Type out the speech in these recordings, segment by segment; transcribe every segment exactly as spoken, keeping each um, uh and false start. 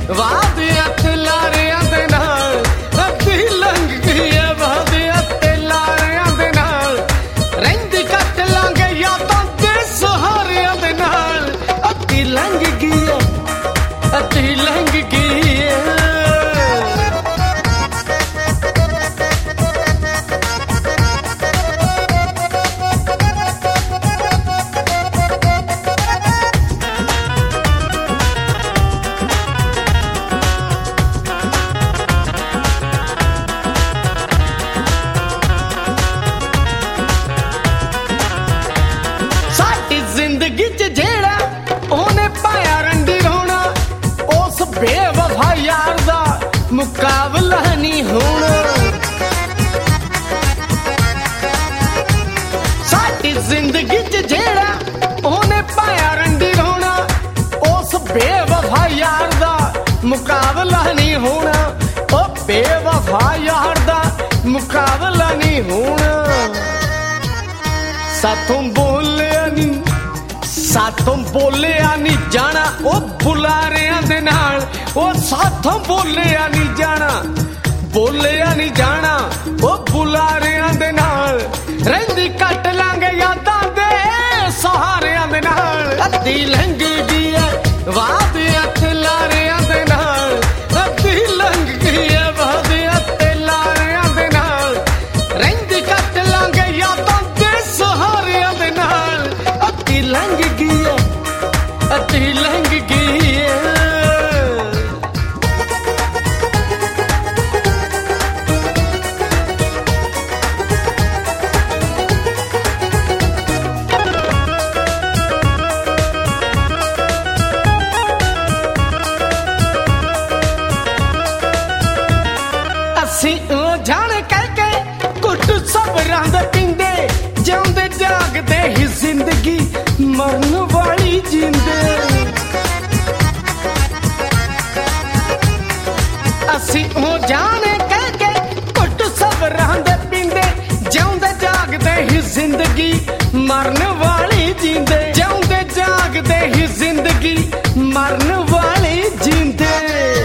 वादियां ते लारियां दे नाल अद्धी लंघ गई है वादियां ते लारियां दे नाल रहिंदी कट लांगे यादां दे सहारियां दे नाल अद्धी लंघ गई है अद्धी लंघ गई है। जिंदगी च जेड़ा ओने पाया रंडी रोना उस बेवफा यार दा मुकाबला नहीं होना। साडी जिंदगी च जेड़ा ओने पाया रंडी रोना उस बेवफा यार दा मुकाबला नहीं होना। ओ बेवफा यार दा मुकाबला नहीं होना। साथों बोलिया नहीं साथों बोलिया नहीं जाना ओ बुलारियां दे नाल ओ साथों बोलिया नहीं जाना बोलिया नहीं जाना ओ बुलारियां दे नाल रहिंदी कट लांगे यादां दे सहारियां दे नाल अद्धी लंघ गई है वादियां ते लारियां दे नाल अद्धी लंघ गई है वादियां ते लारियां दे नाल रहिंदी कट लांगे यादां दे सहारियां दे नाल अद्धी लंघ गई है अद्धी लंघ गई है। असी जाने कह के कुट सबरां दे पींदे जांदे जागदे ही जिंदगी मरन वाली जिंदे। असी ओ जाने कह के कुट सबरां दे पींदे जांदे जागदे ही जिंदगी मरन वाली जिंदे जांदे जागदे ही जिंदगी मरन वाली जिंदे।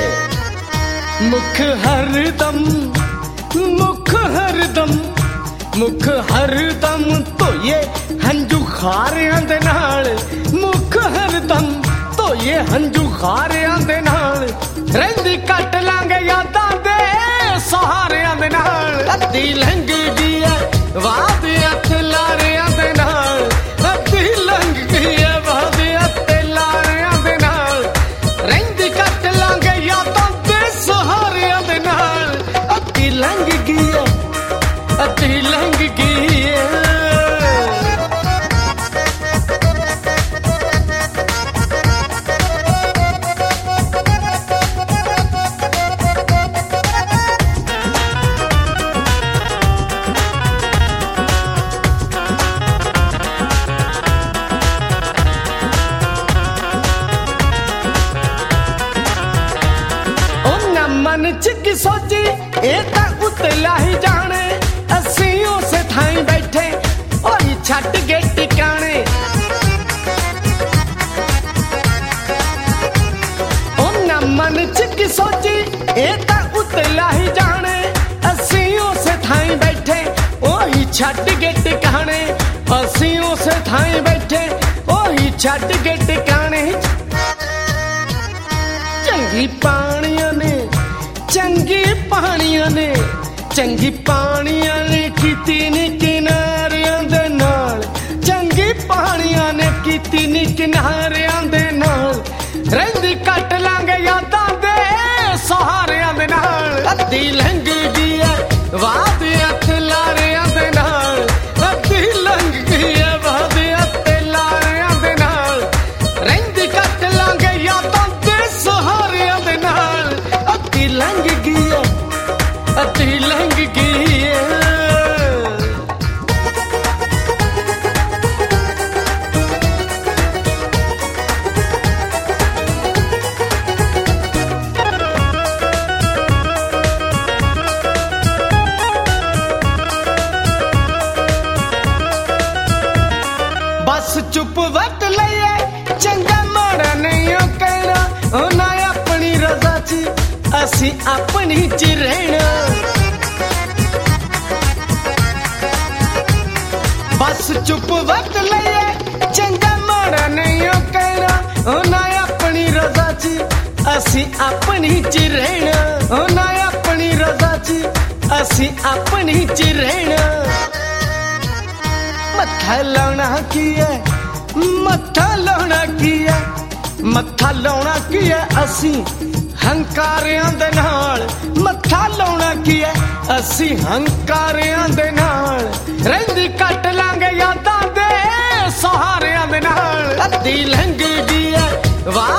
मुख हरदम मुख हरदम मुख हरदम धोइए हंजू खारियां दे नाल मुख हरदम धोइए हंजू खारियां दे नाल रहिंदी कट लांगे यादां दे सहारियां दे नाल अद्धी लंघ गई है वादियां ते लारियां दे नाल अद्धी लंघ गई है वादियां ते लारियां दे नाल रहिंदी कट लांगे यादां दे सहारियां दे नाल अद्धी लंघ गई है अद्धी लंघ गई है। मन च की सोची ए तां उतला ही जाने असी उस थाई बैठे और छट गए टिकाने। उन्ना मन च की सोची ए तां उतला ही जाने असी उस थाई बैठे ओही छट गए टिकाने असी उस थाई बैठे ओही छट गए टिकाने। चंगी पानियां ने चंगी पानियां ने चंगी पानियां ने कीती नी किनारियां दे नाल चंगी पानियां ने कीती नी किनारियां दे नाल रहिंदी कट लांगे यादां दे सहारियां दे नाल अद्धी लंघ गई है वादियां ते लारियां दे नाल अद्धी लंघ गई है वादियां ते लारियां दे नाल रहिंदी कट लांगे यादां दे सहारियां दे नाल अद्धी लंघ गई है अद्धी लंघ गई है। बस चुप वट लिये चंगा माड़ा नहीं कहना उन्हें अपनी रजा असी अपनी च रहना। बस चुप वक्त लइए चंगा माड़ा नहीं कहना, ना अपनी रजा च असी अपनी च रहना, ना अपनी रजा च असी अपनी च रहना। मत्था लाउना की है, मत्था लाउना की है, मत्था लाउना की है असी हंकारियां दे नाल, मत्था लाउना की है असी हंकारियां दे नाल। रहिंदी कट लांगे यादां दे सहारियां दे नाल, अद्धी लंघ गई है वाह